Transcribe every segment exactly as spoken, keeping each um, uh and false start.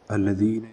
الذين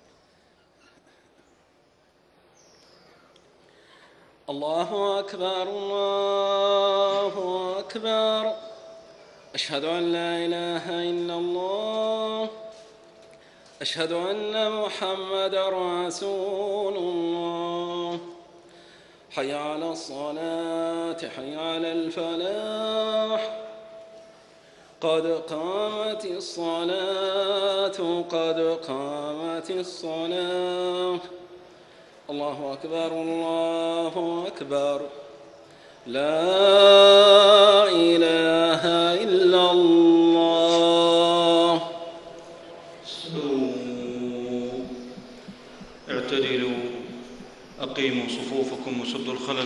الله أكبر الله أكبر. أشهد أن لا إله إلا الله. أشهد أن محمدًا رسول الله. حي على الصلاة حي على الفلاح. قد قامت الصلاة قد قامت الصلاة. الله أكبر الله أكبر. لا إله إلا الله. استووا اعتدلوا أقيموا صفوفكم وسدوا الخلل.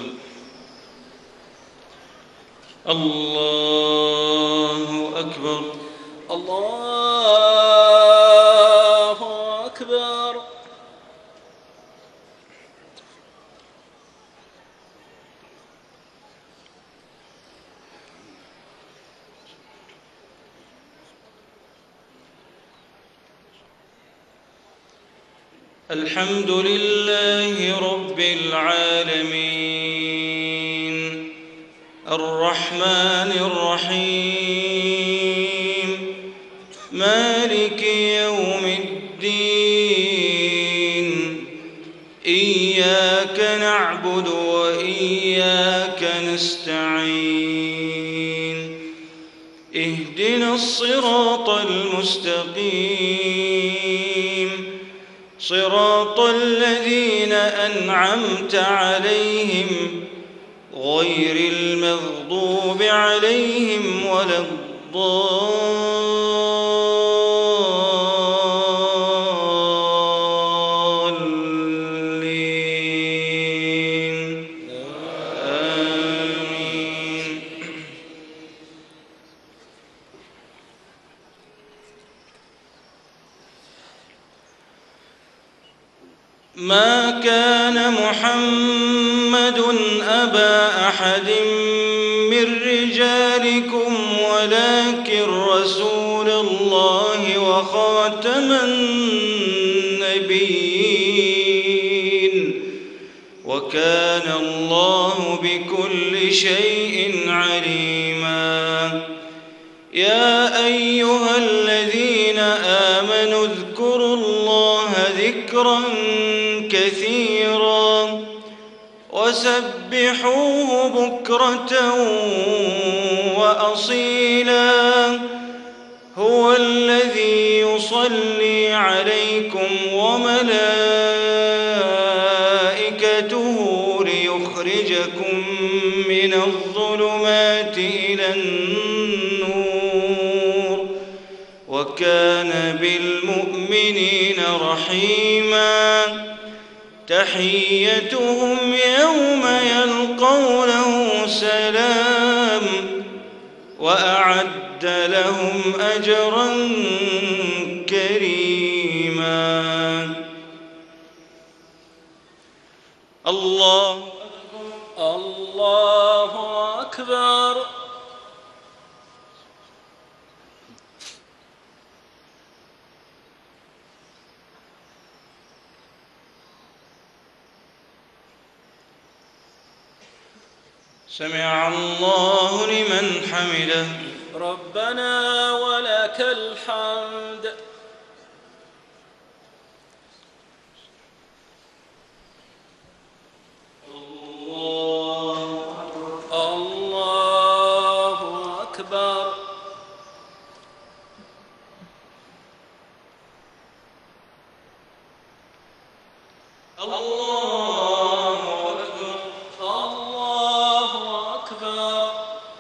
الله أكبر الله أكبر. الحمد لله رب العالمين الرحمن الرحيم مالك يوم الدين. إياك نعبد وإياك نستعين. اهدنا الصراط المستقيم صراط الذين أنعمت عليهم غير المغضوب عليهم ولا الضالين. آمين. ما كان محمد أبا أحد من رجالكم ولكن رسول الله وخاتم النبيين وكان الله بكل شيء عليما. يا أيها الذين آمنوا اذكروا الله ذكرا كثيرا وسبحوه بكرة وأصيلا. هو الذي يصلي عليكم وملائكته ليخرجكم من الظلمات إلى النور وكان بالمؤمنين رحيما. تحيتهم يوم يلقونه سلام وأعد لهم أجرا كريما. الله الله أكبر. سمع الله لمن حمده. ربنا ولك الحمد. الله الله أكبر. الله أكبر. الله أكبر.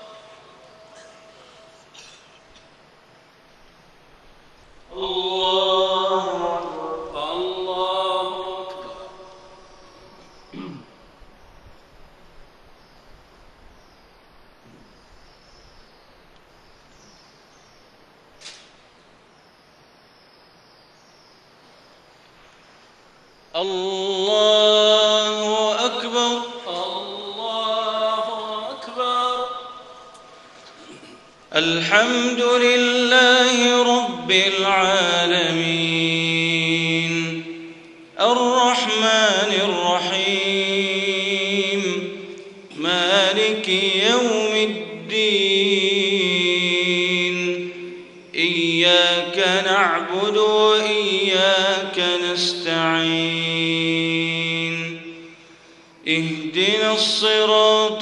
الله أكبر. الله أكبر. الحمد لله رب العالمين نعبد وإياك نستعين اهدنا الصراط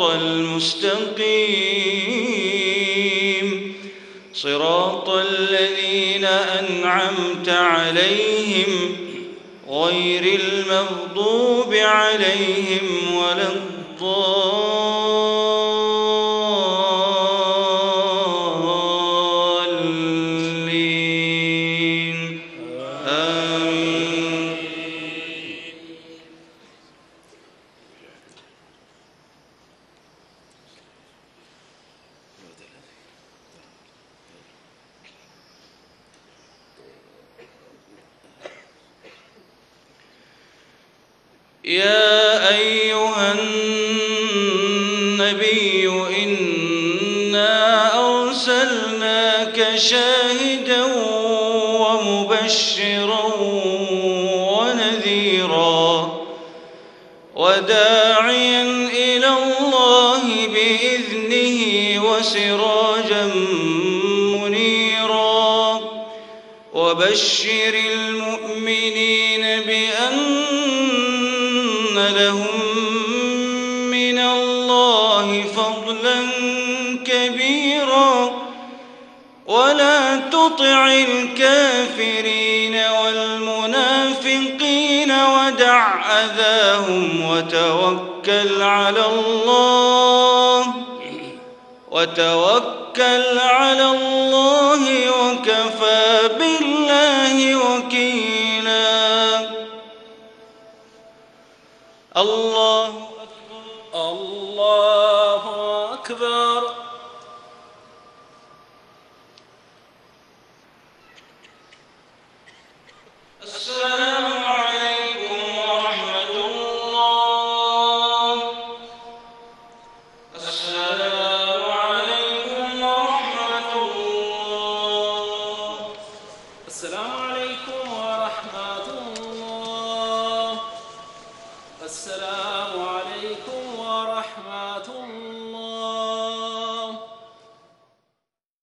المستقيم صراط الذين أنعمت عليهم غير المغضوب عليهم ولا الضالين آمين. يا أيها النبي إنا أرسلناك شاهدا ومبشرا ونذيرا وداعيا إلى الله بإذنه وسراجا منيرا وبشر المؤمنين بأن لهم من الله فضلا كبيرا ولا تطع الكافرين والمنافقين ودع أذاهم وتوكل على الله وتوكل على الله وكفى بالله وكيلا. الله